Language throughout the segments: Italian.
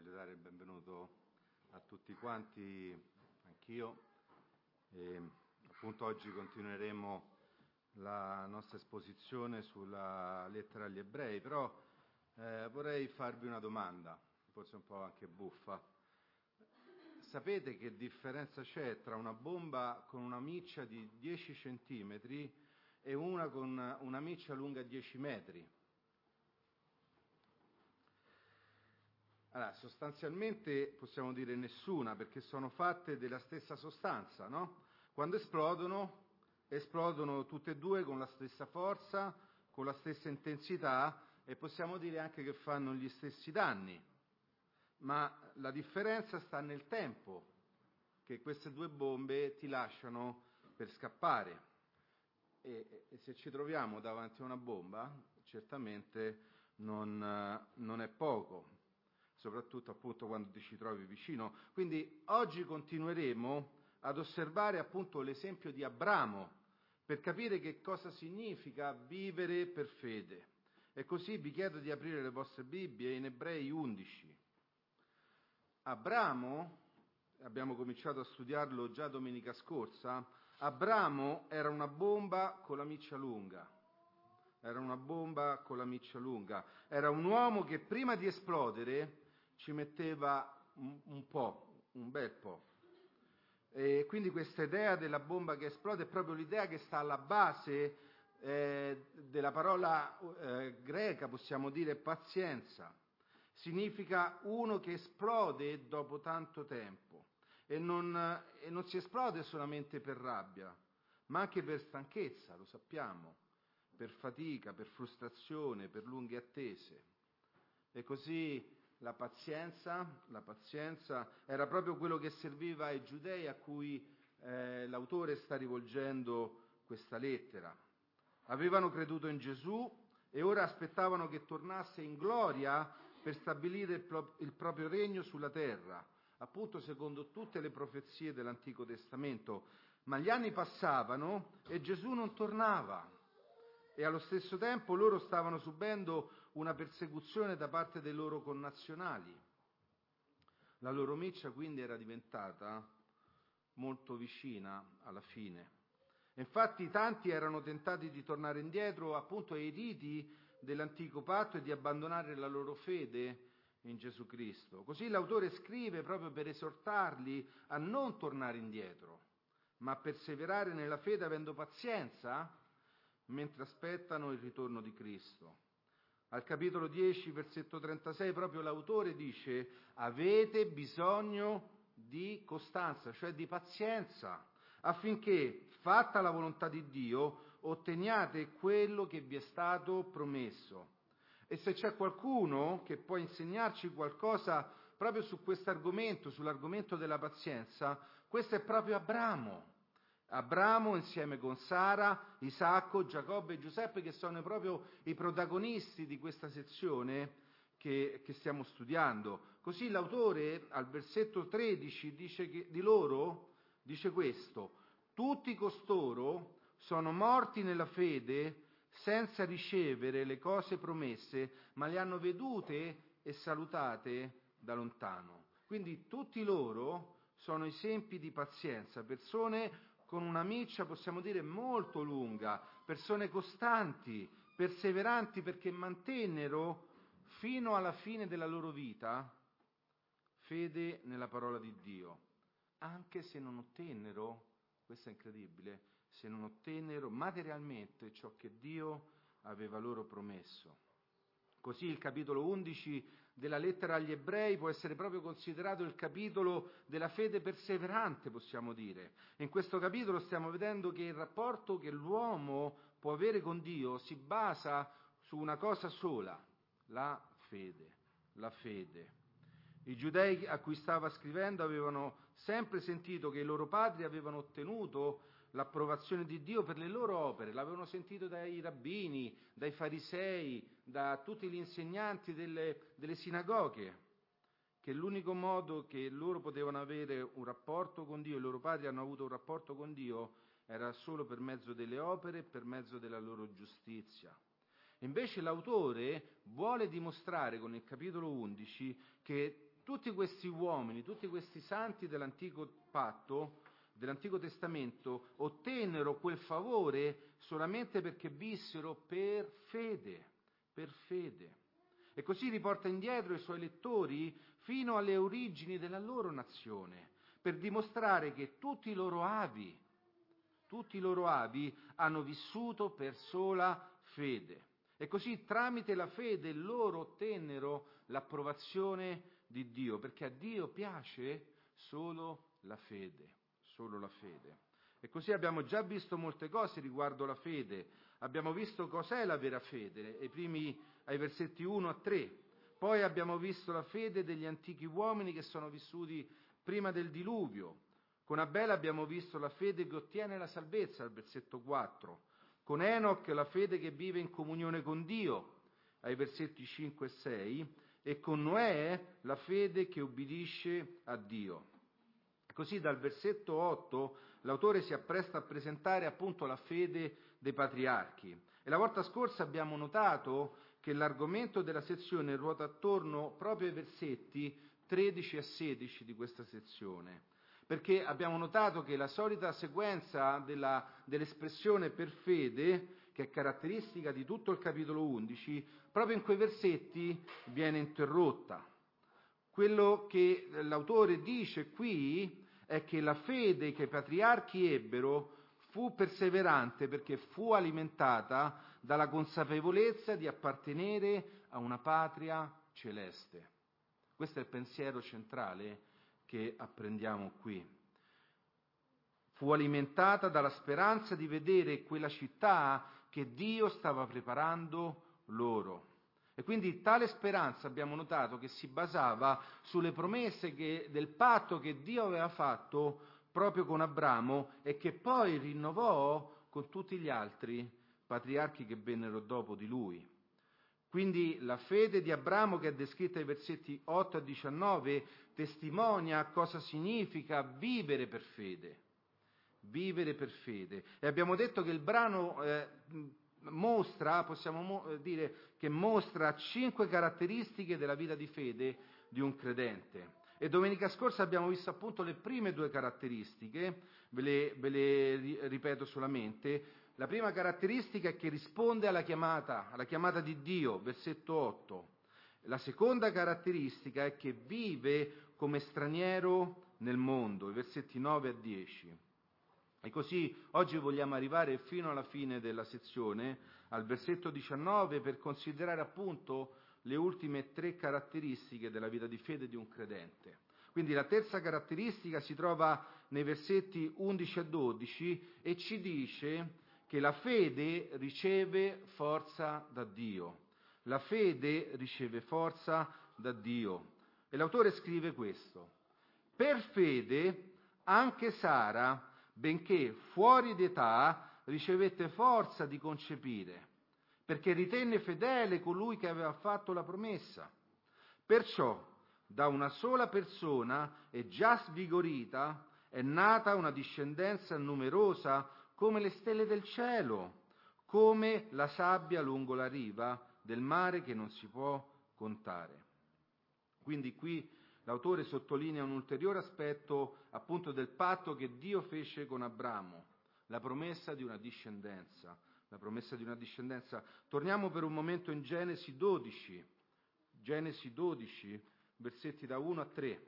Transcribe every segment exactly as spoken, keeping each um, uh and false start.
voglio dare il benvenuto a tutti quanti, anch'io. E, appunto oggi continueremo la nostra esposizione sulla lettera agli Ebrei, però eh, vorrei farvi una domanda, forse un po' anche buffa. Sapete che differenza c'è tra una bomba con una miccia di dieci centimetri e una con una miccia lunga dieci metri? Allora, sostanzialmente possiamo dire nessuna, perché sono fatte della stessa sostanza, no? Quando esplodono, esplodono tutte e due con la stessa forza, con la stessa intensità, e possiamo dire anche che fanno gli stessi danni. Ma la differenza sta nel tempo che queste due bombe ti lasciano per scappare. E, e se ci troviamo davanti a una bomba, certamente non, non è poco, soprattutto appunto quando ti ci trovi vicino. Quindi oggi continueremo ad osservare appunto l'esempio di Abramo per capire che cosa significa vivere per fede. E così vi chiedo di aprire le vostre Bibbie in Ebrei undici. Abramo, abbiamo cominciato a studiarlo già domenica scorsa, Abramo era una bomba con la miccia lunga. Era una bomba con la miccia lunga. Era un uomo che prima di esplodere ci metteva un, un po', un bel po'. E quindi questa idea della bomba che esplode è proprio l'idea che sta alla base eh, della parola eh, greca, possiamo dire pazienza. Significa uno che esplode dopo tanto tempo. E non, e non si esplode solamente per rabbia, ma anche per stanchezza, lo sappiamo, per fatica, per frustrazione, per lunghe attese. E così la pazienza, la pazienza era proprio quello che serviva ai giudei a cui eh, l'autore sta rivolgendo questa lettera. Avevano creduto in Gesù e ora aspettavano che tornasse in gloria per stabilire il, pro- il proprio regno sulla terra, appunto secondo tutte le profezie dell'Antico Testamento. Ma gli anni passavano e Gesù non tornava. E allo stesso tempo loro stavano subendo una persecuzione da parte dei loro connazionali. La loro miccia quindi era diventata molto vicina alla fine. Infatti tanti erano tentati di tornare indietro appunto ai riti dell'antico patto e di abbandonare la loro fede in Gesù Cristo. Così l'autore scrive proprio per esortarli a non tornare indietro, ma a perseverare nella fede avendo pazienza mentre aspettano il ritorno di Cristo. Al capitolo dieci, versetto trentasei, proprio l'autore dice: avete bisogno di costanza, cioè di pazienza, affinché, fatta la volontà di Dio, otteniate quello che vi è stato promesso. E se c'è qualcuno che può insegnarci qualcosa proprio su questo argomento, sull'argomento della pazienza, questo è proprio Abramo. Abramo insieme con Sara, Isacco, Giacobbe e Giuseppe, che sono proprio i protagonisti di questa sezione che, che stiamo studiando. Così l'autore al versetto tredici dice che di loro dice questo: tutti costoro sono morti nella fede senza ricevere le cose promesse, ma le hanno vedute e salutate da lontano. Quindi tutti loro sono esempi di pazienza, persone con una miccia, possiamo dire, molto lunga, persone costanti, perseveranti, perché mantennero fino alla fine della loro vita fede nella parola di Dio, anche se non ottennero, questo è incredibile, se non ottennero materialmente ciò che Dio aveva loro promesso. Così il capitolo undici della lettera agli Ebrei può essere proprio considerato il capitolo della fede perseverante, possiamo dire. In questo capitolo stiamo vedendo che il rapporto che l'uomo può avere con Dio si basa su una cosa sola: la fede, la fede. I giudei a cui stava scrivendo avevano sempre sentito che i loro padri avevano ottenuto l'approvazione di Dio per le loro opere, l'avevano sentito dai rabbini, dai farisei, da tutti gli insegnanti delle, delle sinagoghe, che l'unico modo che loro potevano avere un rapporto con Dio, i loro padri hanno avuto un rapporto con Dio, era solo per mezzo delle opere e per mezzo della loro giustizia. Invece l'autore vuole dimostrare con il capitolo undici che tutti questi uomini, tutti questi santi dell'antico patto, dell'Antico Testamento, ottennero quel favore solamente perché vissero per fede, per fede. E così riporta indietro i suoi lettori fino alle origini della loro nazione, per dimostrare che tutti i loro avi, tutti i loro avi hanno vissuto per sola fede. E così tramite la fede loro ottennero l'approvazione di Dio, perché a Dio piace solo la fede, solo la fede. E così abbiamo già visto molte cose riguardo la fede. Abbiamo visto cos'è la vera fede, ai primi, ai versetti uno a tre. Poi abbiamo visto la fede degli antichi uomini che sono vissuti prima del diluvio. Con Abele abbiamo visto la fede che ottiene la salvezza, al versetto quattro. Con Enoch la fede che vive in comunione con Dio, ai versetti cinque e sei. E con Noè la fede che ubbidisce a Dio. Così dal versetto otto l'autore si appresta a presentare appunto la fede dei patriarchi. E la volta scorsa abbiamo notato che l'argomento della sezione ruota attorno proprio ai versetti tredici e sedici di questa sezione, perché abbiamo notato che la solita sequenza della, dell'espressione per fede, che è caratteristica di tutto il capitolo undici, proprio in quei versetti viene interrotta. Quello che l'autore dice qui è che la fede che i patriarchi ebbero fu perseverante perché fu alimentata dalla consapevolezza di appartenere a una patria celeste. Questo è il pensiero centrale che apprendiamo qui. Fu alimentata dalla speranza di vedere quella città che Dio stava preparando loro. E quindi tale speranza abbiamo notato che si basava sulle promesse che, del patto che Dio aveva fatto proprio con Abramo e che poi rinnovò con tutti gli altri patriarchi che vennero dopo di lui. Quindi la fede di Abramo, che è descritta ai versetti otto a diciannove, testimonia cosa significa vivere per fede. Vivere per fede. E abbiamo detto che il brano eh, mostra, possiamo mo- dire, che mostra cinque caratteristiche della vita di fede di un credente. E domenica scorsa abbiamo visto appunto le prime due caratteristiche, ve le, ve le ripeto solamente. La prima caratteristica è che risponde alla chiamata, alla chiamata di Dio, versetto otto. La seconda caratteristica è che vive come straniero nel mondo, i versetti nove a dieci. E così oggi vogliamo arrivare fino alla fine della sezione, al versetto diciannove, per considerare appunto le ultime tre caratteristiche della vita di fede di un credente. Quindi la terza caratteristica si trova nei versetti undici a dodici e ci dice che la fede riceve forza da Dio. La fede riceve forza da Dio. E l'autore scrive questo: per fede anche Sara, benché fuori d'età, ricevette forza di concepire, perché ritenne fedele colui che aveva fatto la promessa. Perciò, da una sola persona e già svigorita, è nata una discendenza numerosa come le stelle del cielo, come la sabbia lungo la riva del mare che non si può contare. Quindi qui l'autore sottolinea un ulteriore aspetto appunto del patto che Dio fece con Abramo, la promessa di una discendenza, la promessa di una discendenza. Torniamo per un momento in Genesi dodici, Genesi dodici, versetti da uno a tre.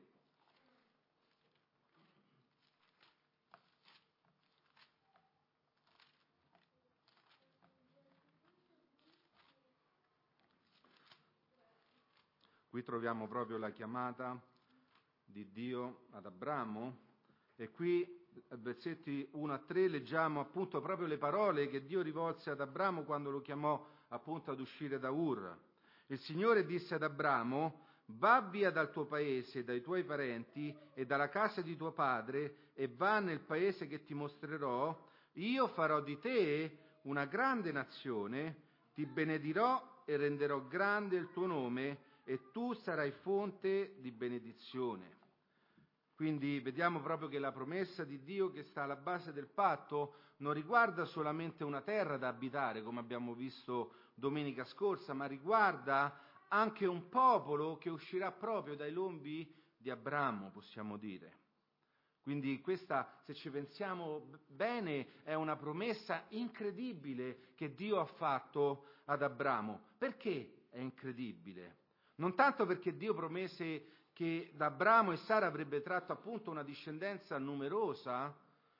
Qui troviamo proprio la chiamata di Dio ad Abramo e qui, versetti uno a tre, leggiamo appunto proprio le parole che Dio rivolse ad Abramo quando lo chiamò appunto ad uscire da Ur. Il Signore disse ad Abramo: va via dal tuo paese, dai tuoi parenti e dalla casa di tuo padre e va nel paese che ti mostrerò. Io farò di te una grande nazione, ti benedirò e renderò grande il tuo nome e tu sarai fonte di benedizione. Quindi vediamo proprio che la promessa di Dio che sta alla base del patto non riguarda solamente una terra da abitare, come abbiamo visto domenica scorsa, ma riguarda anche un popolo che uscirà proprio dai lombi di Abramo, possiamo dire. Quindi questa, se ci pensiamo bene, è una promessa incredibile che Dio ha fatto ad Abramo. Perché è incredibile? Non tanto perché Dio promesse che da Abramo e Sara avrebbe tratto appunto una discendenza numerosa,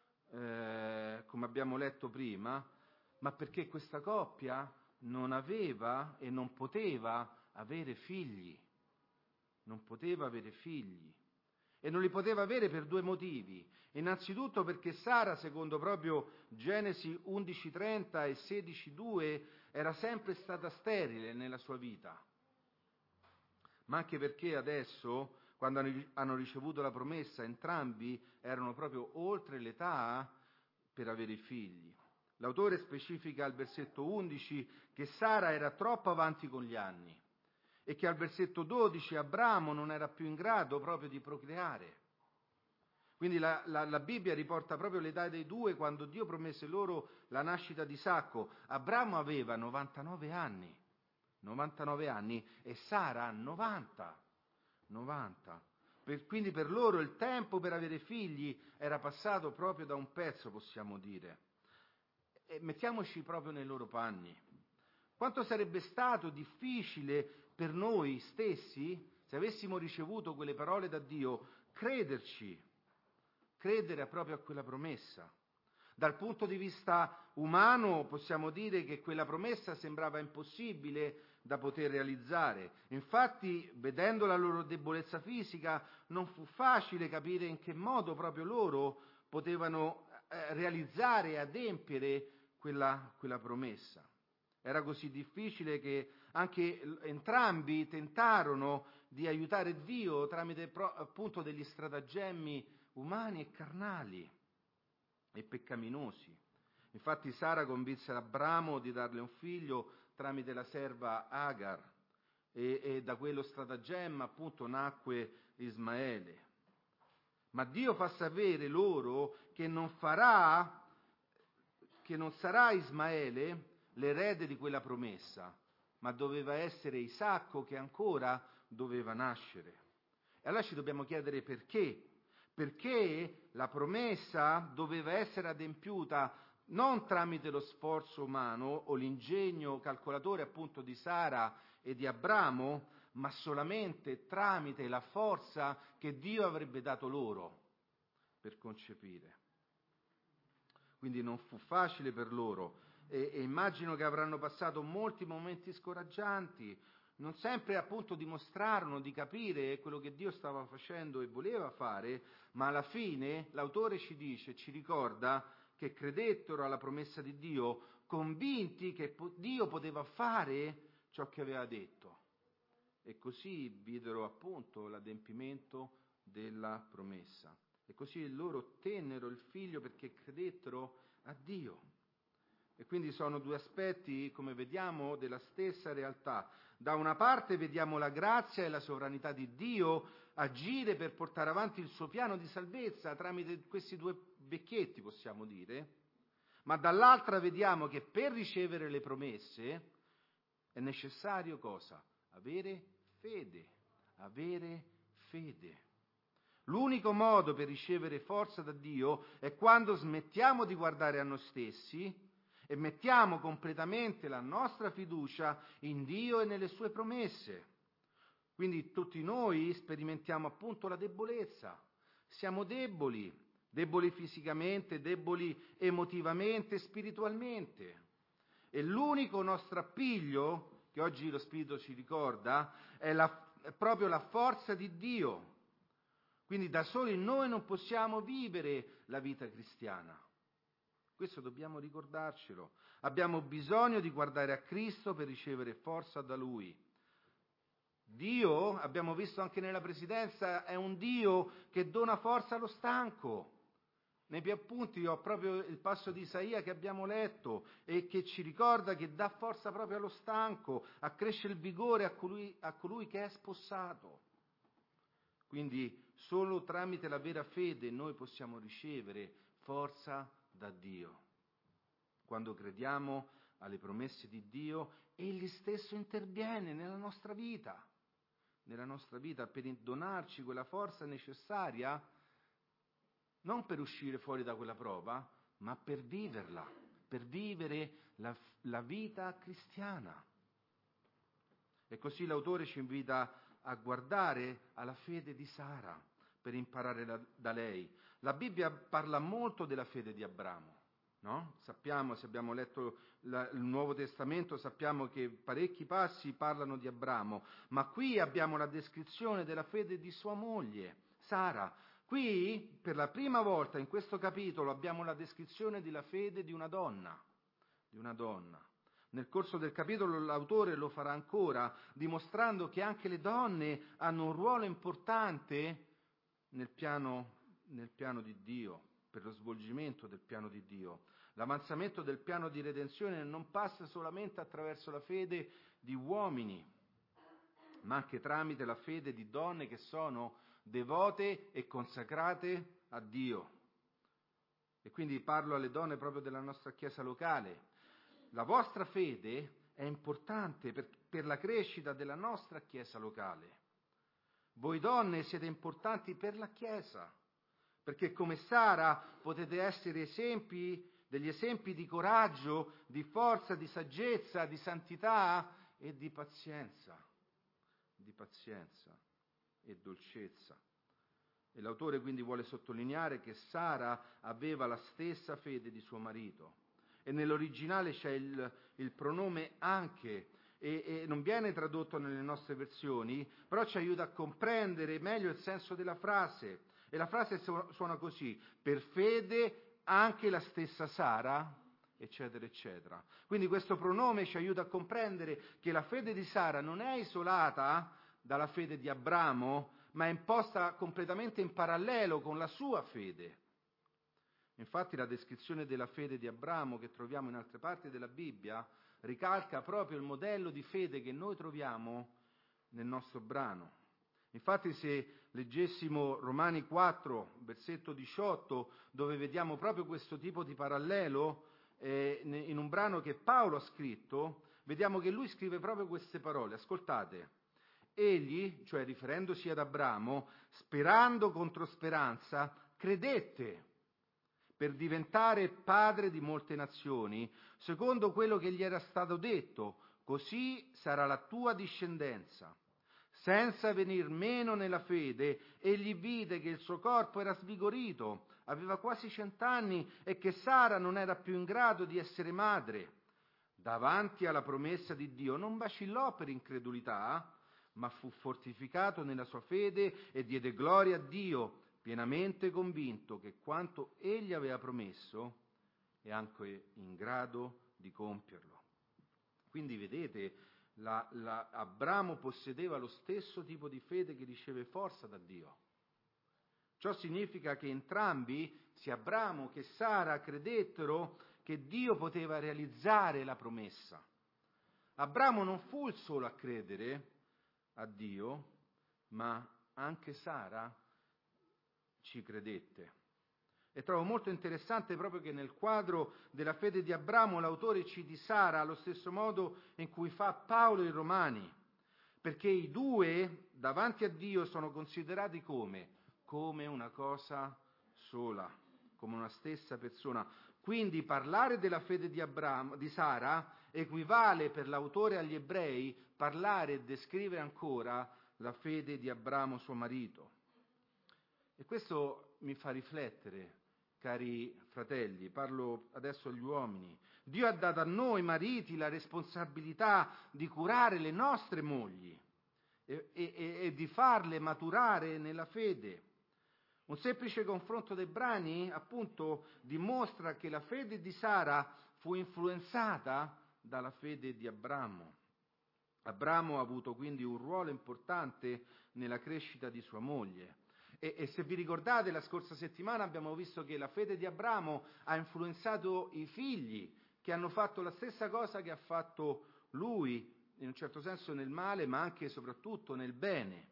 eh, come abbiamo letto prima, ma perché questa coppia non aveva e non poteva avere figli. Non poteva avere figli. E non li poteva avere per due motivi. Innanzitutto perché Sara, secondo proprio Genesi undici trenta e sedici due, era sempre stata sterile nella sua vita. Ma anche perché adesso, quando hanno ricevuto la promessa, entrambi erano proprio oltre l'età per avere figli. L'autore specifica al versetto undici che Sara era troppo avanti con gli anni e che al versetto dodici Abramo non era più in grado proprio di procreare. Quindi la, la, la Bibbia riporta proprio l'età dei due quando Dio promesse loro la nascita di Isacco. Abramo aveva novantanove anni, novantanove anni e Sara novanta. novanta. Per, quindi per loro il tempo per avere figli era passato proprio da un pezzo, possiamo dire. E mettiamoci proprio nei loro panni. Quanto sarebbe stato difficile per noi stessi, se avessimo ricevuto quelle parole da Dio, crederci, credere proprio a quella promessa. Dal punto di vista umano possiamo dire che quella promessa sembrava impossibile da poter realizzare. Infatti, vedendo la loro debolezza fisica, non fu facile capire in che modo proprio loro potevano eh, realizzare e adempiere quella, quella promessa. Era così difficile che anche entrambi tentarono di aiutare Dio tramite appunto degli stratagemmi umani e carnali e peccaminosi. Infatti Sara convinse Abramo di darle un figlio tramite la serva Agar e, e da quello stratagemma appunto nacque Ismaele. Ma Dio fa sapere loro che non farà, che non sarà Ismaele l'erede di quella promessa, ma doveva essere Isacco che ancora doveva nascere. E allora ci dobbiamo chiedere perché. Perché la promessa doveva essere adempiuta non tramite lo sforzo umano o l'ingegno calcolatore appunto di Sara e di Abramo, ma solamente tramite la forza che Dio avrebbe dato loro per concepire. Quindi non fu facile per loro. E, e immagino che avranno passato molti momenti scoraggianti, non sempre appunto dimostrarono di capire quello che Dio stava facendo e voleva fare, ma alla fine l'autore ci dice, ci ricorda che credettero alla promessa di Dio, convinti che Dio poteva fare ciò che aveva detto. E così videro appunto l'adempimento della promessa. E così loro tennero il figlio perché credettero a Dio. E quindi sono due aspetti, come vediamo, della stessa realtà. Da una parte vediamo la grazia e la sovranità di Dio agire per portare avanti il suo piano di salvezza tramite questi due vecchietti, possiamo dire, ma dall'altra vediamo che per ricevere le promesse è necessario cosa? Avere fede, avere fede. L'unico modo per ricevere forza da Dio è quando smettiamo di guardare a noi stessi e mettiamo completamente la nostra fiducia in Dio e nelle sue promesse. Quindi tutti noi sperimentiamo appunto la debolezza. Siamo deboli, deboli fisicamente, deboli emotivamente, spiritualmente. E l'unico nostro appiglio, che oggi lo Spirito ci ricorda, è, la, è proprio la forza di Dio. Quindi da soli noi non possiamo vivere la vita cristiana. Questo dobbiamo ricordarcelo. Abbiamo bisogno di guardare a Cristo per ricevere forza da Lui. Dio, abbiamo visto anche nella presidenza, è un Dio che dona forza allo stanco. Nei miei appunti ho proprio il passo di Isaia che abbiamo letto e che ci ricorda che dà forza proprio allo stanco, accresce il vigore a colui, a colui che è spossato. Quindi solo tramite la vera fede noi possiamo ricevere forza da Dio. Quando crediamo alle promesse di Dio Egli stesso interviene nella nostra vita, nella nostra vita per donarci quella forza necessaria, non per uscire fuori da quella prova, ma per viverla, per vivere la, la vita cristiana. E così l'autore ci invita a guardare alla fede di Sara per imparare da, da lei. La Bibbia parla molto della fede di Abramo, no? Sappiamo, se abbiamo letto la, il Nuovo Testamento, sappiamo che parecchi passi parlano di Abramo, ma qui abbiamo la descrizione della fede di sua moglie, Sara. Qui, per la prima volta in questo capitolo, abbiamo la descrizione della fede di una donna, di una donna. Nel corso del capitolo l'autore lo farà ancora, dimostrando che anche le donne hanno un ruolo importante nel piano, nel piano di Dio, per lo svolgimento del piano di Dio. L'avanzamento del piano di redenzione non passa solamente attraverso la fede di uomini, ma anche tramite la fede di donne che sono devote e consacrate a Dio. E quindi parlo alle donne proprio della nostra chiesa locale. La vostra fede è importante per, per la crescita della nostra chiesa locale. Voi donne siete importanti per la chiesa, perché come Sara potete essere esempi, degli esempi di coraggio, di forza, di saggezza, di santità e di pazienza, di pazienza e dolcezza. E l'autore quindi vuole sottolineare che Sara aveva la stessa fede di suo marito. E nell'originale c'è il, il pronome anche, e, e non viene tradotto nelle nostre versioni, però ci aiuta a comprendere meglio il senso della frase. E la frase suona così: per fede anche la stessa Sara, eccetera, eccetera. Quindi questo pronome ci aiuta a comprendere che la fede di Sara non è isolata dalla fede di Abramo, ma è imposta completamente in parallelo con la sua fede. Infatti la descrizione della fede di Abramo che troviamo in altre parti della Bibbia ricalca proprio il modello di fede che noi troviamo nel nostro brano. Infatti se leggessimo Romani quattro, versetto diciotto, dove vediamo proprio questo tipo di parallelo, eh, in un brano che Paolo ha scritto, vediamo che lui scrive proprio queste parole. Ascoltate: egli, cioè riferendosi ad Abramo, sperando contro speranza, credette per diventare padre di molte nazioni, secondo quello che gli era stato detto, così sarà la tua discendenza. Senza venir meno nella fede, egli vide che il suo corpo era svigorito, aveva quasi cent'anni e che Sara non era più in grado di essere madre. Davanti alla promessa di Dio non vacillò per incredulità, ma fu fortificato nella sua fede e diede gloria a Dio, pienamente convinto che quanto egli aveva promesso è anche in grado di compierlo. Quindi vedete, la, la, Abramo possedeva lo stesso tipo di fede che riceve forza da Dio. Ciò significa che entrambi, sia Abramo che Sara, credettero che Dio poteva realizzare la promessa. Abramo non fu il solo a credere a Dio, ma anche Sara ci credette. E trovo molto interessante proprio che nel quadro della fede di Abramo l'autore citi Sara allo stesso modo in cui fa Paolo in Romani, perché i due davanti a Dio sono considerati come? Come una cosa sola, come una stessa persona. Quindi parlare della fede di, Abramo, di Sara equivale per l'autore agli ebrei parlare e descrivere ancora la fede di Abramo suo marito. E questo mi fa riflettere, cari fratelli, parlo adesso agli uomini. Dio ha dato a noi mariti la responsabilità di curare le nostre mogli e, e, e di farle maturare nella fede. Un semplice confronto dei brani, appunto, dimostra che la fede di Sara fu influenzata dalla fede di Abramo. Abramo ha avuto quindi un ruolo importante nella crescita di sua moglie. E, e se vi ricordate, la scorsa settimana abbiamo visto che la fede di Abramo ha influenzato i figli, che hanno fatto la stessa cosa che ha fatto lui, in un certo senso nel male, ma anche e soprattutto nel bene.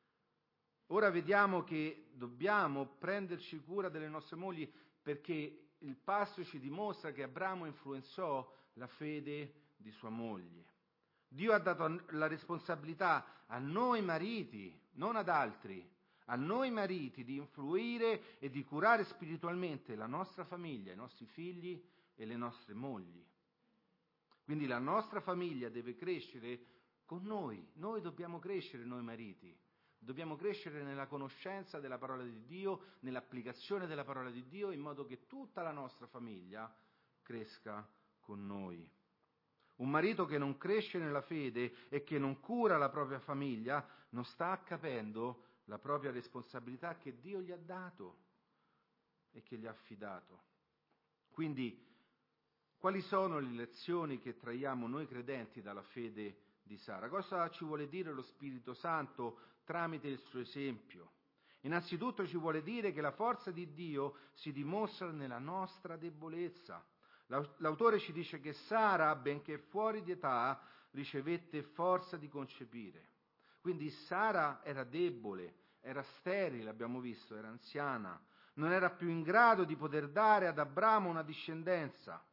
Ora vediamo che dobbiamo prenderci cura delle nostre mogli, perché il passo ci dimostra che Abramo influenzò la fede di sua moglie. Dio ha dato la responsabilità a noi mariti, non ad altri, a noi mariti di influire e di curare spiritualmente la nostra famiglia, i nostri figli e le nostre mogli. Quindi la nostra famiglia deve crescere con noi, noi dobbiamo crescere noi mariti, dobbiamo crescere nella conoscenza della parola di Dio, nell'applicazione della parola di Dio, in modo che tutta la nostra famiglia cresca con noi. Un marito che non cresce nella fede e che non cura la propria famiglia non sta capendo la propria responsabilità che Dio gli ha dato e che gli ha affidato. Quindi, quali sono le lezioni che traiamo noi credenti dalla fede di Sara? Cosa ci vuole dire lo Spirito Santo tramite il suo esempio? Innanzitutto ci vuole dire che la forza di Dio si dimostra nella nostra debolezza. L'autore ci dice che Sara, benché fuori di età, ricevette forza di concepire. Quindi Sara era debole, era sterile, abbiamo visto, era anziana, non era più in grado di poter dare ad Abramo una discendenza.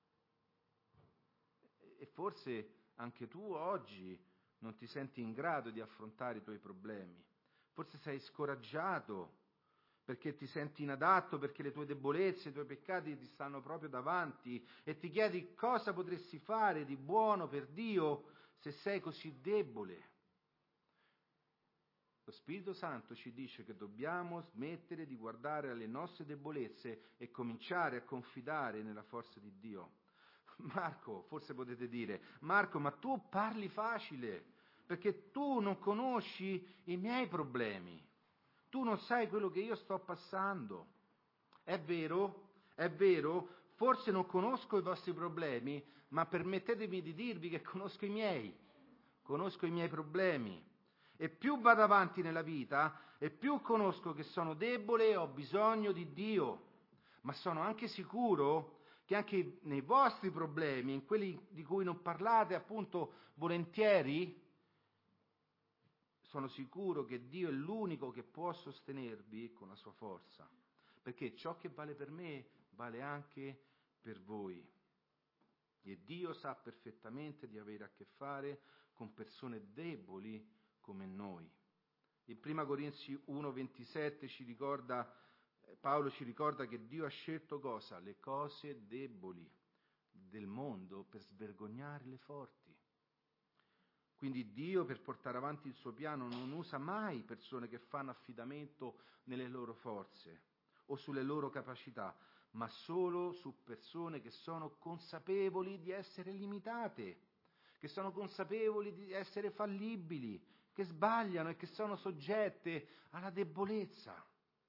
E forse anche tu oggi non ti senti in grado di affrontare i tuoi problemi. Forse sei scoraggiato perché ti senti inadatto, perché le tue debolezze, i tuoi peccati ti stanno proprio davanti e ti chiedi cosa potresti fare di buono per Dio se sei così debole. Lo Spirito Santo ci dice che dobbiamo smettere di guardare alle nostre debolezze e cominciare a confidare nella forza di Dio. Marco, forse potete dire, Marco, ma tu parli facile, perché tu non conosci i miei problemi. Tu non sai quello che io sto passando. È vero, è vero, forse non conosco i vostri problemi, ma permettetemi di dirvi che conosco i miei, conosco i miei problemi. E più vado avanti nella vita, e più conosco che sono debole e ho bisogno di Dio. Ma sono anche sicuro che anche nei vostri problemi, in quelli di cui non parlate appunto volentieri, sono sicuro che Dio è l'unico che può sostenervi con la sua forza, perché ciò che vale per me vale anche per voi. E Dio sa perfettamente di avere a che fare con persone deboli come noi. In prima Corinzi uno ventisette ci ricorda, Paolo ci ricorda che Dio ha scelto cosa? Le cose deboli del mondo per svergognare le forti. Quindi Dio, per portare avanti il suo piano, non usa mai persone che fanno affidamento nelle loro forze o sulle loro capacità, ma solo su persone che sono consapevoli di essere limitate, che sono consapevoli di essere fallibili, che sbagliano e che sono soggette alla debolezza.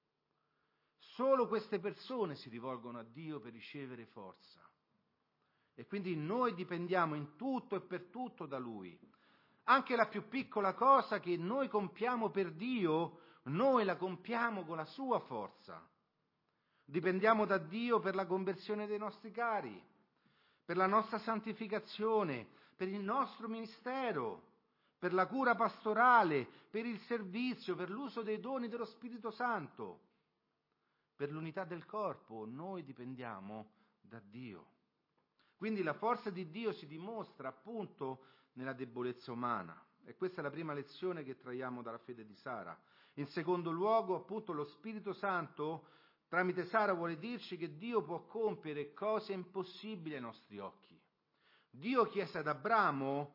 Solo queste persone si rivolgono a Dio per ricevere forza. E quindi noi dipendiamo in tutto e per tutto da Lui. Anche la più piccola cosa che noi compiamo per Dio, noi la compiamo con la sua forza. Dipendiamo da Dio per la conversione dei nostri cari, per la nostra santificazione, per il nostro ministero, per la cura pastorale, per il servizio, per l'uso dei doni dello Spirito Santo. Per l'unità del corpo noi dipendiamo da Dio. Quindi la forza di Dio si dimostra appunto nella debolezza umana. E questa è la prima lezione che traiamo dalla fede di Sara. In secondo luogo, appunto, lo Spirito Santo tramite Sara vuole dirci che Dio può compiere cose impossibili ai nostri occhi. Dio chiese ad Abramo,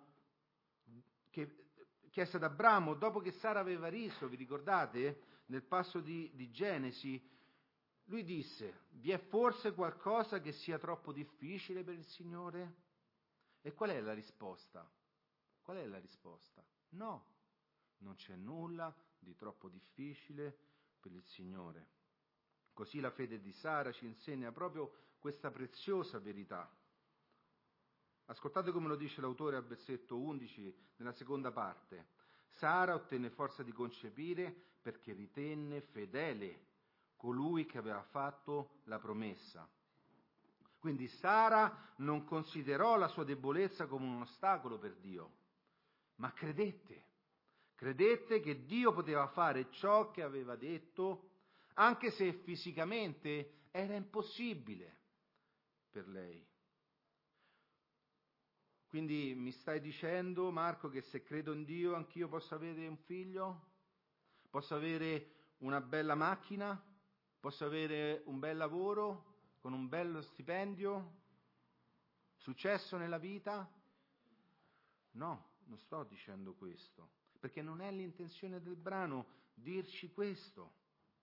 che, chiese ad Abramo dopo che Sara aveva riso, vi ricordate, nel passo di, di Genesi, lui disse: vi è forse qualcosa che sia troppo difficile per il Signore? E qual è la risposta? Qual è la risposta? No, non c'è nulla di troppo difficile per il Signore. Così la fede di Sara ci insegna proprio questa preziosa verità. Ascoltate come lo dice l'autore al versetto undici, nella seconda parte. Sara ottenne forza di concepire perché ritenne fedele colui che aveva fatto la promessa. Quindi Sara non considerò la sua debolezza come un ostacolo per Dio, ma credette, credette che Dio poteva fare ciò che aveva detto, anche se fisicamente era impossibile per lei. Quindi mi stai dicendo, Marco, che se credo in Dio anch'io posso avere un figlio? Posso avere una bella macchina? Posso avere un bel lavoro con un bello stipendio? Successo nella vita? No, non sto dicendo questo, perché non è l'intenzione del brano dirci questo.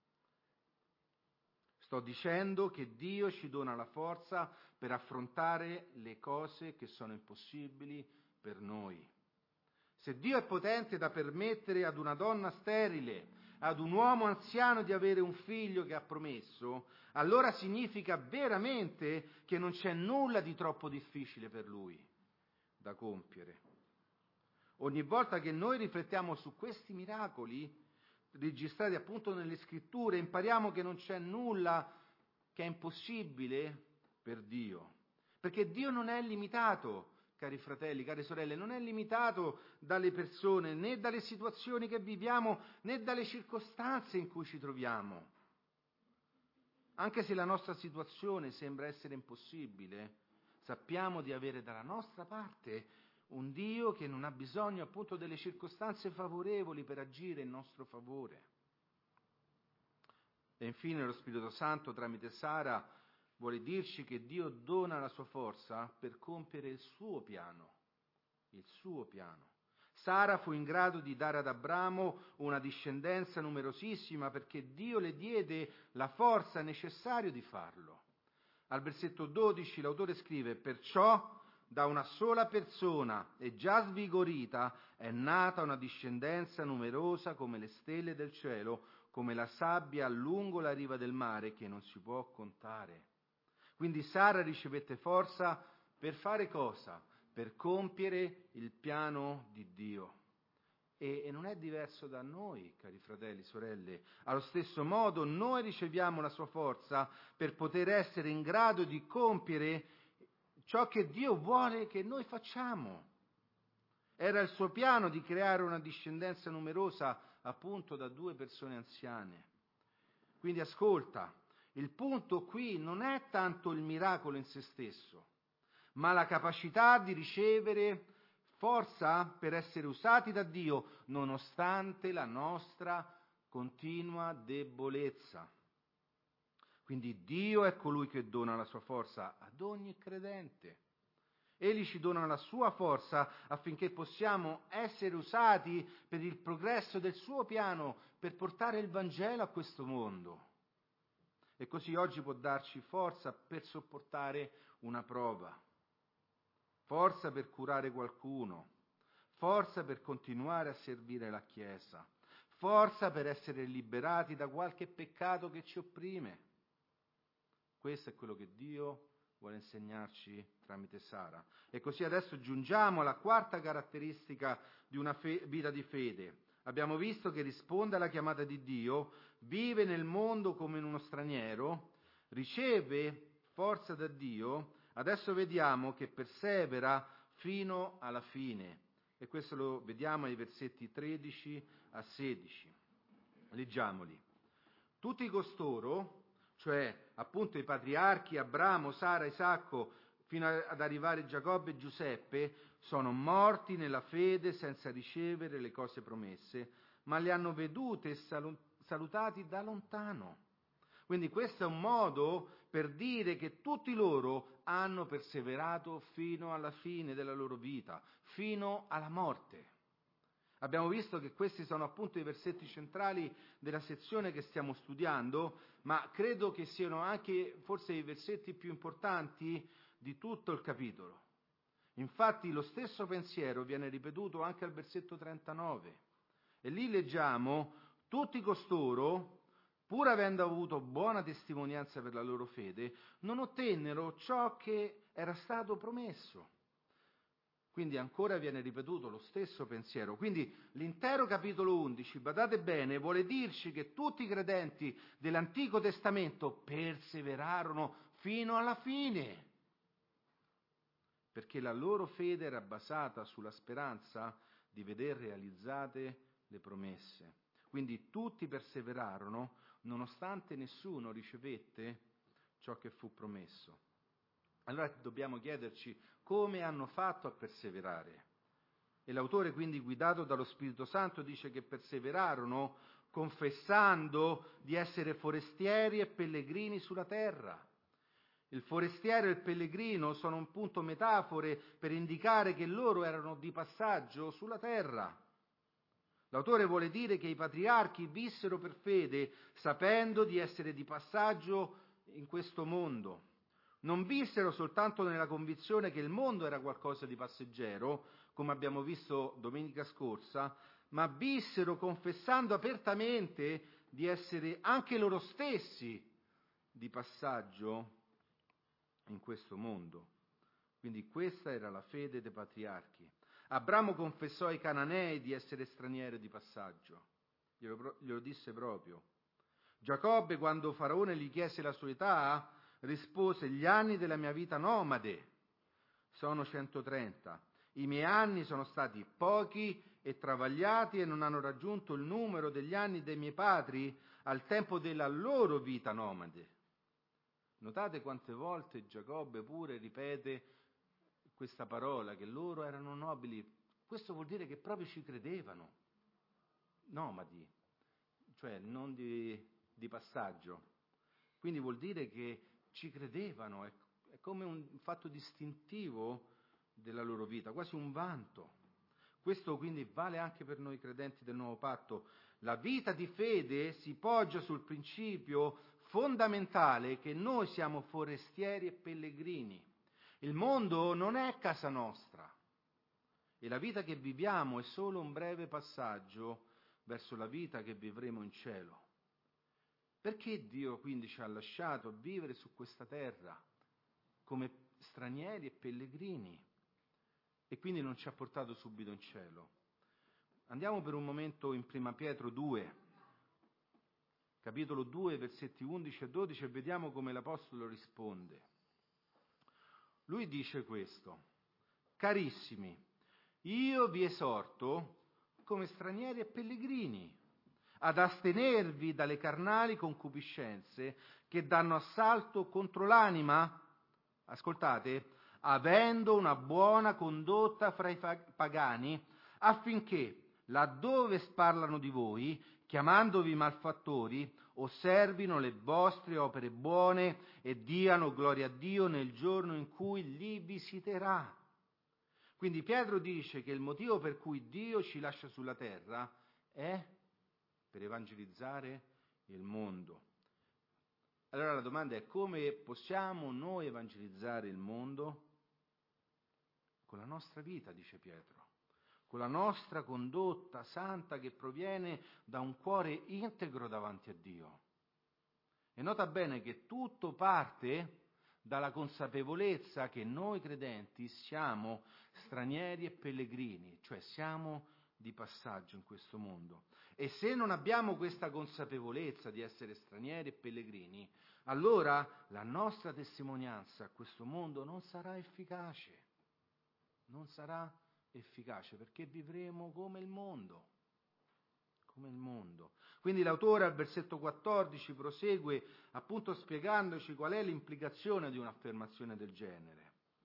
Sto dicendo che Dio ci dona la forza per affrontare le cose che sono impossibili per noi. Se Dio è potente da permettere ad una donna sterile, ad un uomo anziano di avere un figlio che ha promesso, allora significa veramente che non c'è nulla di troppo difficile per Lui da compiere. Ogni volta che noi riflettiamo su questi miracoli, registrati appunto nelle scritture, impariamo che non c'è nulla che è impossibile per Dio. Perché Dio non è limitato, cari fratelli, care sorelle, non è limitato dalle persone, né dalle situazioni che viviamo, né dalle circostanze in cui ci troviamo. Anche se la nostra situazione sembra essere impossibile, sappiamo di avere dalla nostra parte un Dio che non ha bisogno appunto delle circostanze favorevoli per agire in nostro favore. E infine lo Spirito Santo tramite Sara vuole dirci che Dio dona la sua forza per compiere il suo piano, il suo piano. Sara fu in grado di dare ad Abramo una discendenza numerosissima perché Dio le diede la forza necessaria di farlo. Al versetto dodici l'autore scrive: perciò da una sola persona e già svigorita è nata una discendenza numerosa come le stelle del cielo, come la sabbia lungo la riva del mare che non si può contare. Quindi Sara ricevette forza per fare cosa? Per compiere il piano di Dio. E, e non è diverso da noi, cari fratelli e sorelle. Allo stesso modo noi riceviamo la sua forza per poter essere in grado di compiere ciò che Dio vuole che noi facciamo. Era il suo piano di creare una discendenza numerosa appunto da due persone anziane. Quindi ascolta, il punto qui non è tanto il miracolo in se stesso, ma la capacità di ricevere forza per essere usati da Dio nonostante la nostra continua debolezza. Quindi Dio è colui che dona la sua forza ad ogni credente. Egli ci dona la sua forza affinché possiamo essere usati per il progresso del suo piano, per portare il Vangelo a questo mondo. E così oggi può darci forza per sopportare una prova, forza per curare qualcuno, forza per continuare a servire la Chiesa, forza per essere liberati da qualche peccato che ci opprime. Questo è quello che Dio vuole insegnarci tramite Sara. E così adesso giungiamo alla quarta caratteristica di una fe- vita di fede. Abbiamo visto che risponde alla chiamata di Dio, vive nel mondo come in uno straniero, riceve forza da Dio, adesso vediamo che persevera fino alla fine. E questo lo vediamo ai versetti tredici a sedici. Leggiamoli. Tutti costoro, cioè appunto i patriarchi Abramo, Sara, Isacco, fino ad arrivare Giacobbe e Giuseppe, sono morti nella fede senza ricevere le cose promesse, ma le hanno vedute e salutati da lontano. Quindi questo è un modo per dire che tutti loro hanno perseverato fino alla fine della loro vita, fino alla morte. Abbiamo visto che questi sono appunto i versetti centrali della sezione che stiamo studiando, ma credo che siano anche forse i versetti più importanti di tutto il capitolo. Infatti lo stesso pensiero viene ripetuto anche al versetto trentanove. E lì leggiamo: tutti costoro, pur avendo avuto buona testimonianza per la loro fede, non ottennero ciò che era stato promesso. Quindi ancora viene ripetuto lo stesso pensiero. Quindi l'intero capitolo undici, badate bene, vuole dirci che tutti i credenti dell'Antico Testamento perseverarono fino alla fine, perché la loro fede era basata sulla speranza di veder realizzate le promesse. Quindi tutti perseverarono nonostante nessuno ricevette ciò che fu promesso. Allora dobbiamo chiederci come hanno fatto a perseverare. E l'autore, quindi guidato dallo Spirito Santo, dice che perseverarono confessando di essere forestieri e pellegrini sulla terra. Il forestiero e il pellegrino sono un punto metafore per indicare che loro erano di passaggio sulla terra. L'autore vuole dire che i patriarchi vissero per fede, sapendo di essere di passaggio in questo mondo. Non vissero soltanto nella convinzione che il mondo era qualcosa di passeggero, come abbiamo visto domenica scorsa, ma vissero confessando apertamente di essere anche loro stessi di passaggio in questo mondo. Quindi questa era la fede dei patriarchi. Abramo confessò ai cananei di essere straniero di passaggio, glielo, glielo disse proprio. Giacobbe, quando Faraone gli chiese la sua età, rispose: gli anni della mia vita nomade sono centotrenta. I miei anni sono stati pochi e travagliati e non hanno raggiunto il numero degli anni dei miei padri al tempo della loro vita nomade. Notate quante volte Giacobbe pure ripete questa parola, che loro erano nobili. Questo vuol dire che proprio ci credevano, nomadi, cioè non di, di passaggio. Quindi vuol dire che ci credevano, è, è come un fatto distintivo della loro vita, quasi un vanto. Questo quindi vale anche per noi credenti del Nuovo Patto. La vita di fede si poggia sul principio fondamentale che noi siamo forestieri e pellegrini. Il mondo non è casa nostra e la vita che viviamo è solo un breve passaggio verso la vita che vivremo in cielo. Perché Dio quindi ci ha lasciato vivere su questa terra come stranieri e pellegrini e quindi non ci ha portato subito in cielo? Andiamo per un momento in Prima Pietro due, capitolo due, versetti undici e dodici, e vediamo come l'Apostolo risponde. Lui dice questo: carissimi, io vi esorto come stranieri e pellegrini ad astenervi dalle carnali concupiscenze che danno assalto contro l'anima, ascoltate, avendo una buona condotta fra i pagani, affinché, laddove parlano di voi, chiamandovi malfattori, osservino le vostre opere buone e diano gloria a Dio nel giorno in cui li visiterà. Quindi Pietro dice che il motivo per cui Dio ci lascia sulla terra è per evangelizzare il mondo. Allora la domanda è: come possiamo noi evangelizzare il mondo? Con la nostra vita, dice Pietro, con la nostra condotta santa che proviene da un cuore integro davanti a Dio. E nota bene che tutto parte dalla consapevolezza che noi credenti siamo stranieri e pellegrini, cioè siamo di passaggio in questo mondo. E se non abbiamo questa consapevolezza di essere stranieri e pellegrini, allora la nostra testimonianza a questo mondo non sarà efficace. Non sarà efficace perché vivremo come il mondo. Come il mondo. Quindi l'autore al versetto quattordici prosegue appunto spiegandoci qual è l'implicazione di un'affermazione del genere.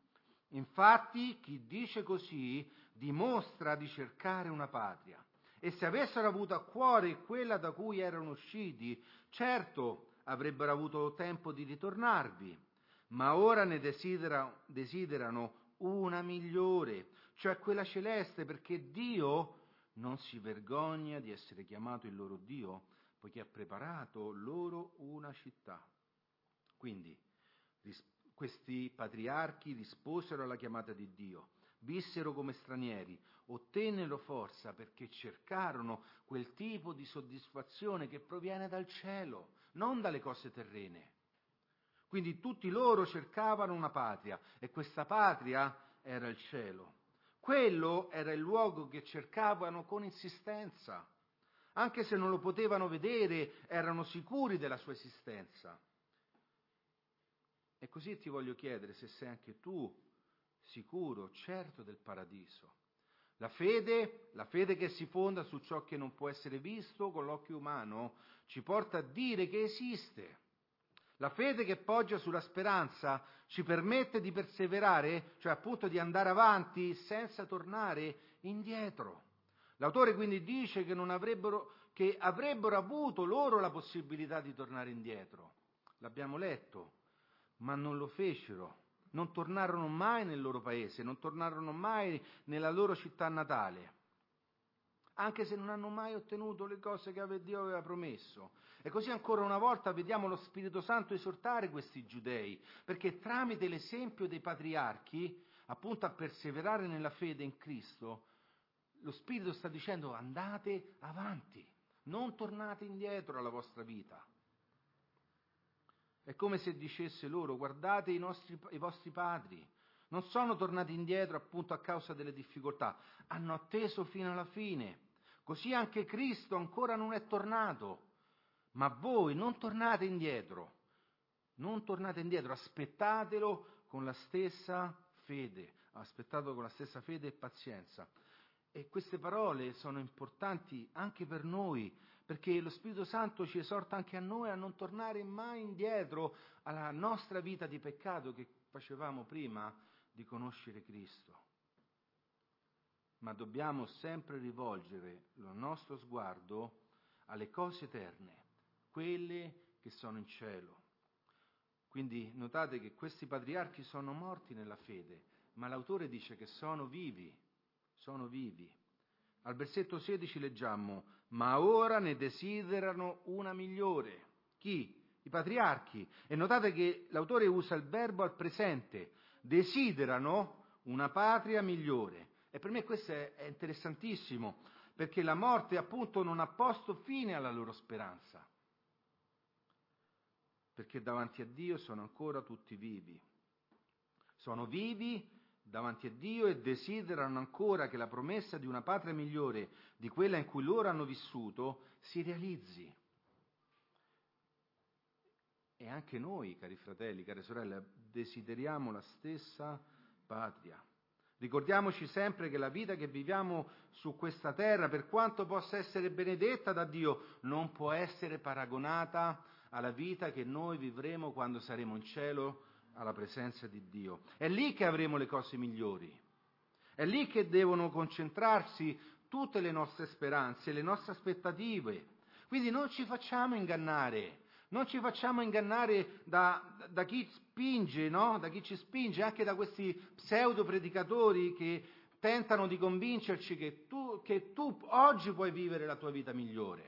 Infatti, chi dice così dimostra di cercare una patria. E se avessero avuto a cuore quella da cui erano usciti, certo avrebbero avuto tempo di ritornarvi, ma ora ne desidera, desiderano una migliore, cioè quella celeste, perché Dio non si vergogna di essere chiamato il loro Dio, poiché ha preparato loro una città. Quindi ris- questi patriarchi risposero alla chiamata di Dio, vissero come stranieri, ottennero forza perché cercarono quel tipo di soddisfazione che proviene dal cielo, non dalle cose terrene. Quindi tutti loro cercavano una patria e questa patria era il cielo. Quello era il luogo che cercavano con insistenza. Anche se non lo potevano vedere, erano sicuri della sua esistenza. E così ti voglio chiedere se sei anche tu sicuro, certo del paradiso. La fede, la fede che si fonda su ciò che non può essere visto con l'occhio umano, ci porta a dire che esiste. La fede che poggia sulla speranza ci permette di perseverare, cioè appunto di andare avanti senza tornare indietro. L'autore quindi dice che non avrebbero, che avrebbero avuto loro la possibilità di tornare indietro. L'abbiamo letto, ma non lo fecero. Non tornarono mai nel loro paese, non tornarono mai nella loro città natale, anche se non hanno mai ottenuto le cose che Dio aveva promesso. E così ancora una volta vediamo lo Spirito Santo esortare questi giudei, perché tramite l'esempio dei patriarchi, appunto a perseverare nella fede in Cristo, lo Spirito sta dicendo: andate avanti, non tornate indietro alla vostra vita. È come se dicesse loro: guardate i, nostri, i vostri padri, non sono tornati indietro appunto a causa delle difficoltà, hanno atteso fino alla fine. Così anche Cristo ancora non è tornato, ma voi non tornate indietro, non tornate indietro, aspettatelo con la stessa fede, aspettatelo con la stessa fede e pazienza. E queste parole sono importanti anche per noi, perché lo Spirito Santo ci esorta anche a noi a non tornare mai indietro alla nostra vita di peccato che facevamo prima di conoscere Cristo. Ma dobbiamo sempre rivolgere il nostro sguardo alle cose eterne, quelle che sono in cielo. Quindi notate che questi patriarchi sono morti nella fede, ma l'autore dice che sono vivi, sono vivi. Al versetto sedici leggiamo: ma ora ne desiderano una migliore. Chi? I patriarchi. E notate che l'autore usa il verbo al presente: desiderano una patria migliore. E per me questo è, è interessantissimo, perché la morte appunto non ha posto fine alla loro speranza, perché davanti a Dio sono ancora tutti vivi. Sono vivi davanti a Dio e desiderano ancora che la promessa di una patria migliore di quella in cui loro hanno vissuto si realizzi. E anche noi, cari fratelli, care sorelle, desideriamo la stessa patria. Ricordiamoci sempre che la vita che viviamo su questa terra, per quanto possa essere benedetta da Dio, non può essere paragonata alla vita che noi vivremo quando saremo in cielo alla presenza di Dio. È lì che avremo le cose migliori. È lì che devono concentrarsi tutte le nostre speranze, le nostre aspettative. Quindi non ci facciamo ingannare. Non ci facciamo ingannare da, da chi spinge, no? Da chi ci spinge, anche da questi pseudo predicatori che tentano di convincerci che tu, che tu oggi puoi vivere la tua vita migliore.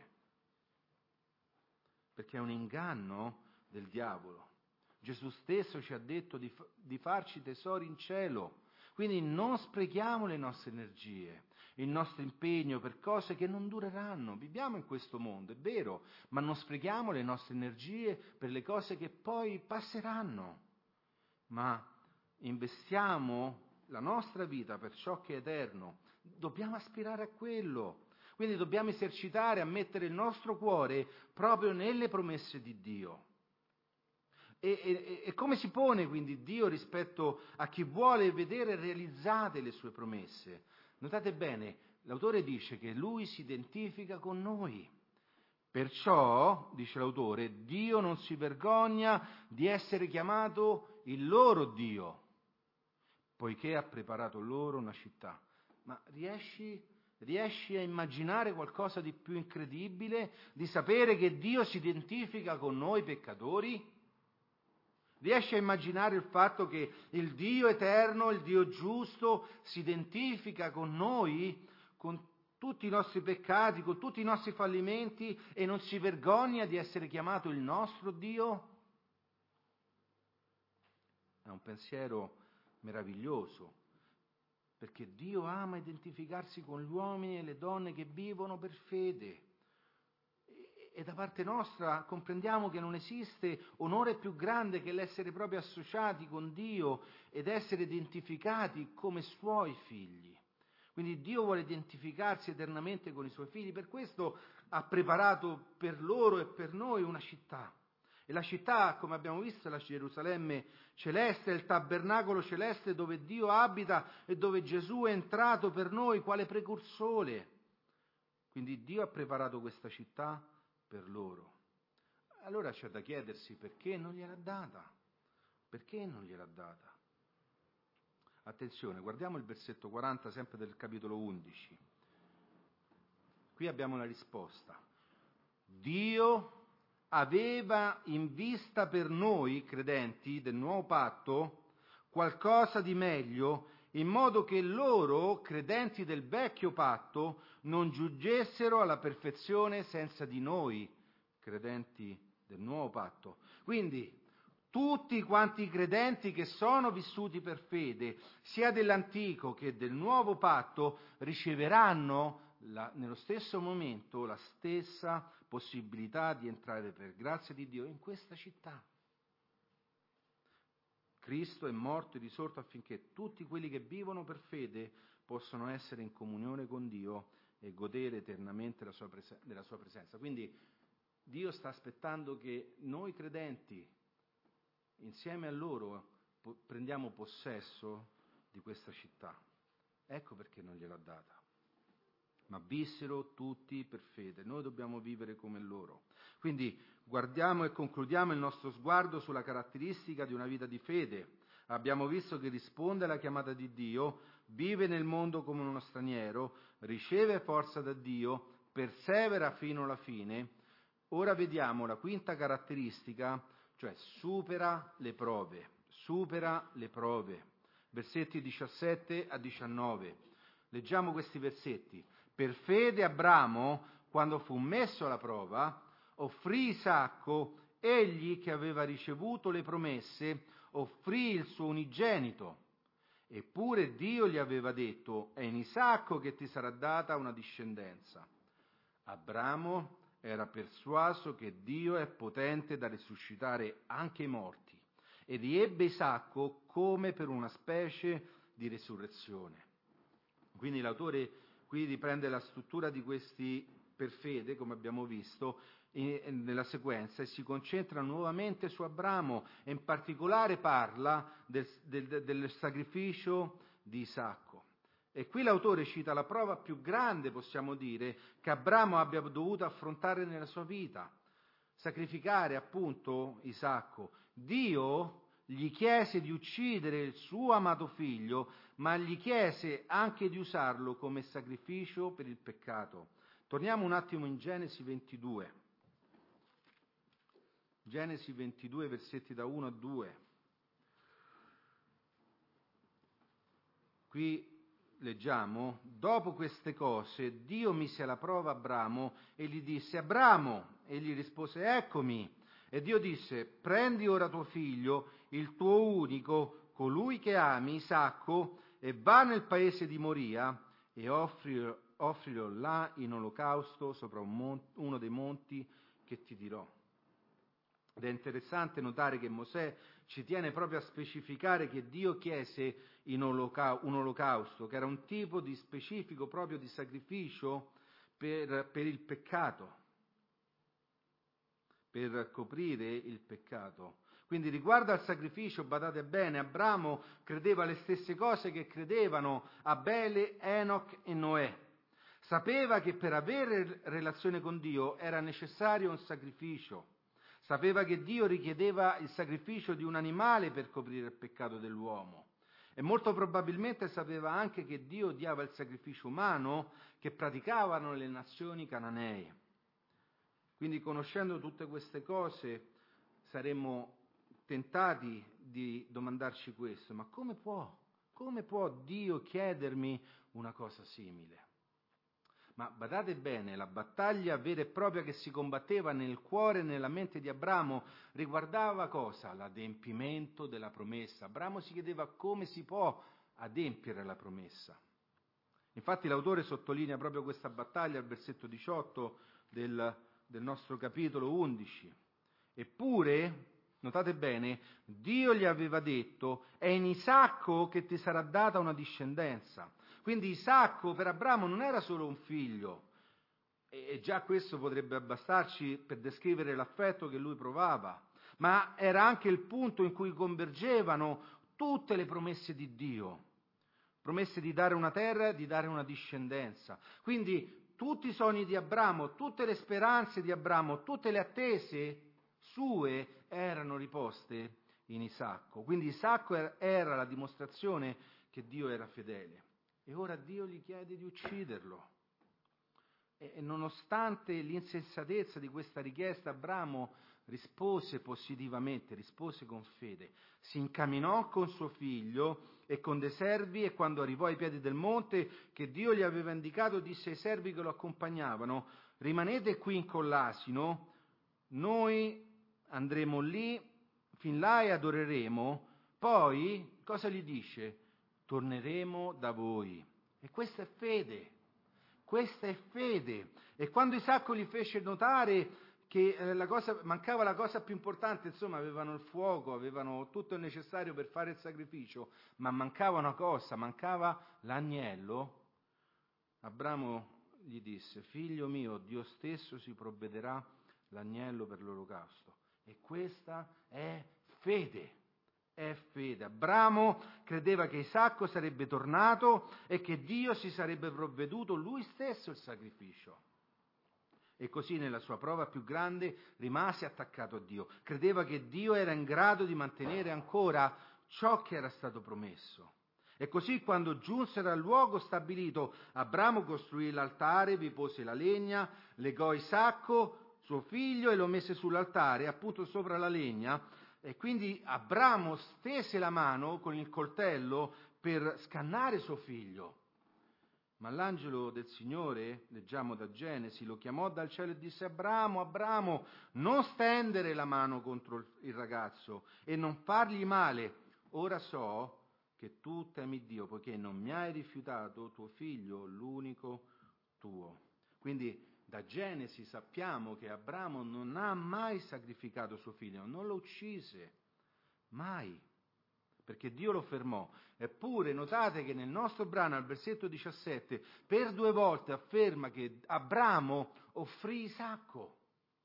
Perché è un inganno del diavolo. Gesù stesso ci ha detto di, di farci tesori in cielo. Quindi non sprechiamo le nostre energie, il nostro impegno per cose che non dureranno. Viviamo in questo mondo, è vero, ma non sprechiamo le nostre energie per le cose che poi passeranno. Ma investiamo la nostra vita per ciò che è eterno. Dobbiamo aspirare a quello. Quindi dobbiamo esercitare a mettere il nostro cuore proprio nelle promesse di Dio. E, e, e come si pone quindi Dio rispetto a chi vuole vedere realizzate le sue promesse? Notate bene, l'autore dice che lui si identifica con noi. Perciò, dice l'autore, Dio non si vergogna di essere chiamato il loro Dio, poiché ha preparato loro una città. Ma riesci, riesci a immaginare qualcosa di più incredibile? Di sapere che Dio si identifica con noi peccatori? Riesci a immaginare il fatto che il Dio eterno, il Dio giusto, si identifica con noi, con tutti i nostri peccati, con tutti i nostri fallimenti e non si vergogna di essere chiamato il nostro Dio? È un pensiero meraviglioso, perché Dio ama identificarsi con gli uomini e le donne che vivono per fede. E da parte nostra comprendiamo che non esiste onore più grande che l'essere proprio associati con Dio ed essere identificati come suoi figli. Quindi Dio vuole identificarsi eternamente con i suoi figli, per questo ha preparato per loro e per noi una città. E la città, come abbiamo visto, è la Gerusalemme celeste, è il tabernacolo celeste dove Dio abita e dove Gesù è entrato per noi quale precursore. Quindi Dio ha preparato questa città per loro. allora c'è da chiedersi perché non gliel'ha data. Perché non gliel'ha data? Attenzione, guardiamo il versetto quaranta, sempre del capitolo undici. Qui abbiamo la risposta. Dio aveva in vista per noi, credenti del nuovo patto, qualcosa di meglio, in modo che loro, credenti del vecchio patto, non giungessero alla perfezione senza di noi, credenti del nuovo patto. Quindi, tutti quanti i credenti che sono vissuti per fede, sia dell'antico che del nuovo patto, riceveranno la, nello stesso momento la stessa possibilità di entrare per grazia di Dio in questa città. Cristo è morto e risorto affinché tutti quelli che vivono per fede possano essere in comunione con Dio e godere eternamente della sua, presen- della sua presenza. Quindi Dio sta aspettando che noi credenti, insieme a loro, po- prendiamo possesso di questa città. Ecco perché non gliel'ha data. Ma vissero tutti per fede. Noi dobbiamo vivere come loro. Quindi guardiamo e concludiamo il nostro sguardo sulla caratteristica di una vita di fede. Abbiamo visto che risponde alla chiamata di Dio, vive nel mondo come uno straniero, riceve forza da Dio, persevera fino alla fine. Ora vediamo la quinta caratteristica, cioè supera le prove. Supera le prove. Versetti diciassette a diciannove. Leggiamo questi versetti. Per fede Abramo, quando fu messo alla prova, offrì Isacco, egli che aveva ricevuto le promesse, offrì il suo unigenito. Eppure Dio gli aveva detto, è in Isacco che ti sarà data una discendenza. Abramo era persuaso che Dio è potente da risuscitare anche i morti, e riebbe Isacco come per una specie di resurrezione. Quindi l'autore qui riprende la struttura di questi per fede, come abbiamo visto, nella sequenza, e si concentra nuovamente su Abramo, e in particolare parla del, del, del sacrificio di Isacco. E qui l'autore cita la prova più grande, possiamo dire, che Abramo abbia dovuto affrontare nella sua vita. Sacrificare appunto Isacco. Dio gli chiese di uccidere il suo amato figlio, ma gli chiese anche di usarlo come sacrificio per il peccato. Torniamo un attimo in Genesi ventidue. Genesi ventidue, versetti da uno a due. Qui leggiamo, dopo queste cose Dio mise alla prova Abramo e gli disse, Abramo, egli rispose, eccomi. E Dio disse, prendi ora tuo figlio, il tuo unico, colui che ami, Isacco, e va nel paese di Moria e offrilo, offrilo là in olocausto sopra un mon- uno dei monti che ti dirò. Ed è interessante notare che Mosè ci tiene proprio a specificare che Dio chiese in oloca- un olocausto, che era un tipo di specifico proprio di sacrificio per, per il peccato, per coprire il peccato. Quindi riguardo al sacrificio, badate bene, Abramo credeva le stesse cose che credevano Abele, Enoch e Noè. Sapeva che per avere relazione con Dio era necessario un sacrificio. Sapeva che Dio richiedeva il sacrificio di un animale per coprire il peccato dell'uomo. E molto probabilmente sapeva anche che Dio odiava il sacrificio umano che praticavano le nazioni cananee. Quindi, conoscendo tutte queste cose, saremmo tentati di domandarci questo: ma come può? Come può Dio chiedermi una cosa simile? Ma badate bene, la battaglia vera e propria che si combatteva nel cuore e nella mente di Abramo riguardava cosa? L'adempimento della promessa. Abramo si chiedeva come si può adempiere la promessa. Infatti l'autore sottolinea proprio questa battaglia al versetto diciotto del, del nostro capitolo undici. Eppure, notate bene, Dio gli aveva detto, è in Isacco che ti sarà data una discendenza. Quindi Isacco per Abramo non era solo un figlio, e già questo potrebbe bastarci per descrivere l'affetto che lui provava, ma era anche il punto in cui convergevano tutte le promesse di Dio, promesse di dare una terra, di dare una discendenza. Quindi tutti i sogni di Abramo, tutte le speranze di Abramo, tutte le attese sue erano riposte in Isacco. Quindi Isacco era la dimostrazione che Dio era fedele. E ora Dio gli chiede di ucciderlo. E nonostante l'insensatezza di questa richiesta, Abramo rispose positivamente, rispose con fede. Si incamminò con suo figlio e con dei servi, e quando arrivò ai piedi del monte che Dio gli aveva indicato, disse ai servi che lo accompagnavano: rimanete qui con l'asino, noi andremo lì, fin là, e adoreremo, poi, cosa gli dice? Torneremo da voi. E questa è fede. Questa è fede. E quando Isacco gli fece notare che eh, la cosa, mancava la cosa più importante, insomma, avevano il fuoco, avevano tutto il necessario per fare il sacrificio, ma mancava una cosa, mancava l'agnello, Abramo gli disse: figlio mio, Dio stesso si provvederà l'agnello per l'olocausto. E questa è fede. È fede. Abramo credeva che Isacco sarebbe tornato e che Dio si sarebbe provveduto lui stesso il sacrificio. E così nella sua prova più grande rimase attaccato a Dio. Credeva che Dio era in grado di mantenere ancora ciò che era stato promesso. E così quando giunsero al luogo stabilito, Abramo costruì l'altare, vi pose la legna, legò Isacco, suo figlio, e lo mise sull'altare, appunto sopra la legna. E quindi Abramo stese la mano con il coltello per scannare suo figlio. Ma l'angelo del Signore, leggiamo da Genesi, lo chiamò dal cielo e disse: Abramo, Abramo, non stendere la mano contro il ragazzo e non fargli male. Ora so che tu temi Dio, poiché non mi hai rifiutato tuo figlio, l'unico tuo. Quindi da Genesi sappiamo che Abramo non ha mai sacrificato suo figlio, non lo uccise, mai, perché Dio lo fermò. Eppure notate che nel nostro brano, al versetto diciassette, per due volte afferma che Abramo offrì Isacco,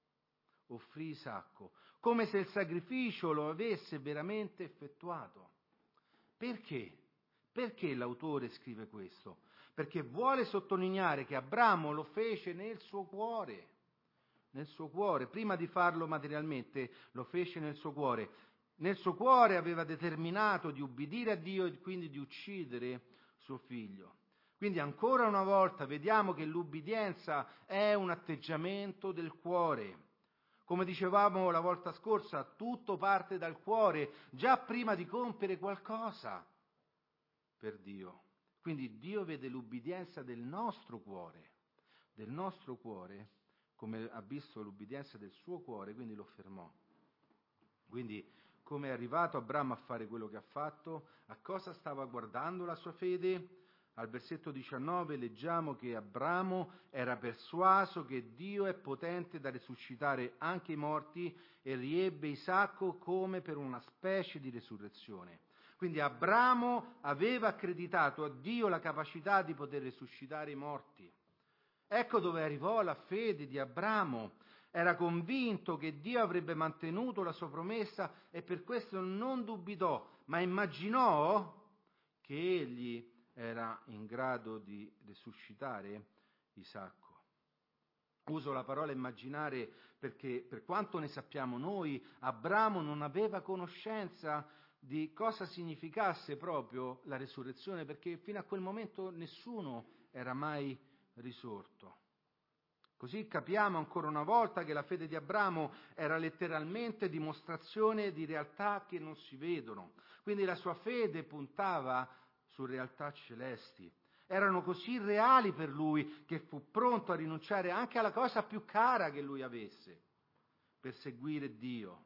offrì Isacco, come se il sacrificio lo avesse veramente effettuato. Perché? Perché l'autore scrive questo? Perché vuole sottolineare che Abramo lo fece nel suo cuore, nel suo cuore, prima di farlo materialmente, lo fece nel suo cuore. Nel suo cuore aveva determinato di ubbidire a Dio e quindi di uccidere suo figlio. Quindi ancora una volta vediamo che l'ubbidienza è un atteggiamento del cuore. Come dicevamo la volta scorsa, tutto parte dal cuore, già prima di compiere qualcosa per Dio. Quindi Dio vede l'ubbidienza del nostro cuore, del nostro cuore, come ha visto l'ubbidienza del suo cuore, quindi lo fermò. Quindi come è arrivato Abramo a fare quello che ha fatto? A cosa stava guardando la sua fede? Al versetto diciannove leggiamo che Abramo era persuaso che Dio è potente da risuscitare anche i morti e riebbe Isacco come per una specie di resurrezione. Quindi Abramo aveva accreditato a Dio la capacità di poter risuscitare i morti. Ecco dove arrivò la fede di Abramo. Era convinto che Dio avrebbe mantenuto la sua promessa e per questo non dubitò, ma immaginò che egli era in grado di risuscitare Isacco. Uso la parola immaginare perché, per quanto ne sappiamo noi, Abramo non aveva conoscenza di cosa significasse proprio la resurrezione, perché fino a quel momento nessuno era mai risorto. Così capiamo ancora una volta che la fede di Abramo era letteralmente dimostrazione di realtà che non si vedono. Quindi la sua fede puntava su realtà celesti. Erano così reali per lui che fu pronto a rinunciare anche alla cosa più cara che lui avesse per seguire Dio.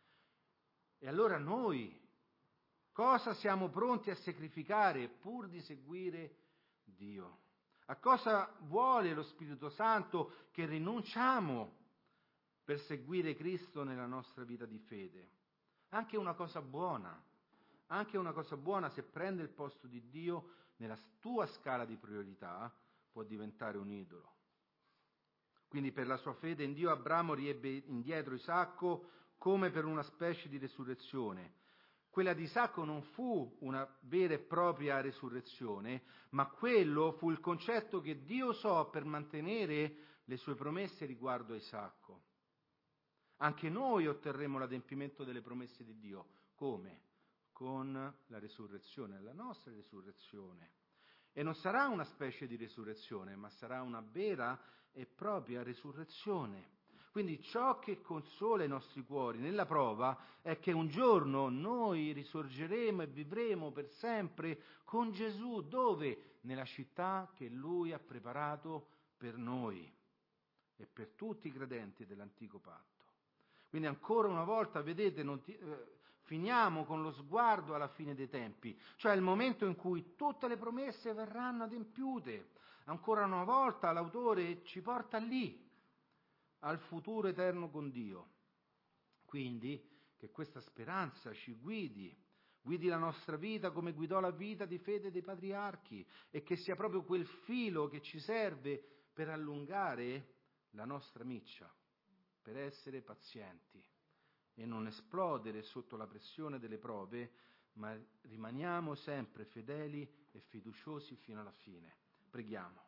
E allora noi cosa siamo pronti a sacrificare pur di seguire Dio? A cosa vuole lo Spirito Santo che rinunciamo per seguire Cristo nella nostra vita di fede? Anche una cosa buona, anche una cosa buona, se prende il posto di Dio nella tua scala di priorità, può diventare un idolo. Quindi per la sua fede in Dio Abramo riebbe indietro Isacco come per una specie di resurrezione. Quella di Isacco non fu una vera e propria resurrezione, ma quello fu il concetto che Dio usò per mantenere le sue promesse riguardo a Isacco. Anche noi otterremo l'adempimento delle promesse di Dio. Come? Con la risurrezione, la nostra risurrezione. E non sarà una specie di risurrezione, ma sarà una vera e propria risurrezione. Quindi ciò che consola i nostri cuori nella prova è che un giorno noi risorgeremo e vivremo per sempre con Gesù. Dove? Nella città che Lui ha preparato per noi e per tutti i credenti dell'antico patto. Quindi ancora una volta, vedete, non ti, eh, finiamo con lo sguardo alla fine dei tempi, cioè il momento in cui tutte le promesse verranno adempiute. Ancora una volta l'autore ci porta lì, al futuro eterno con Dio. Quindi che questa speranza ci guidi, guidi la nostra vita come guidò la vita di fede dei patriarchi, e che sia proprio quel filo che ci serve per allungare la nostra miccia, per essere pazienti e non esplodere sotto la pressione delle prove, ma rimaniamo sempre fedeli e fiduciosi fino alla fine. Preghiamo.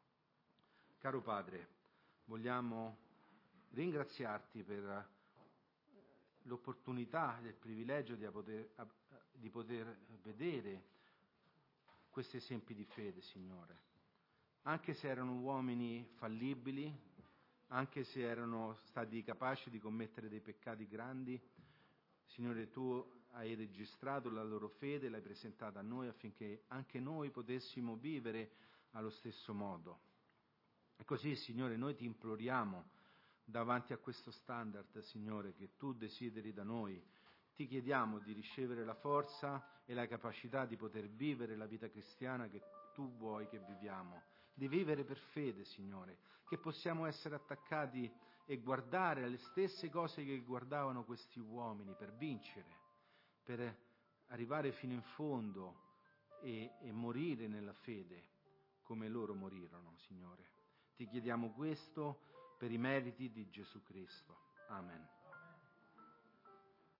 Caro Padre, vogliamo ringraziarti per l'opportunità e il privilegio di poter, di poter vedere questi esempi di fede, Signore. Anche se erano uomini fallibili, anche se erano stati capaci di commettere dei peccati grandi, Signore, tu hai registrato la loro fede e l'hai presentata a noi affinché anche noi potessimo vivere allo stesso modo. E così, Signore, noi ti imploriamo davanti a questo standard, Signore, che tu desideri da noi. Ti chiediamo di ricevere la forza e la capacità di poter vivere la vita cristiana che tu vuoi che viviamo, di vivere per fede, Signore, che possiamo essere attaccati e guardare alle stesse cose che guardavano questi uomini per vincere, per arrivare fino in fondo e, e morire nella fede come loro morirono, Signore. Ti chiediamo questo per i meriti di Gesù Cristo. Amen.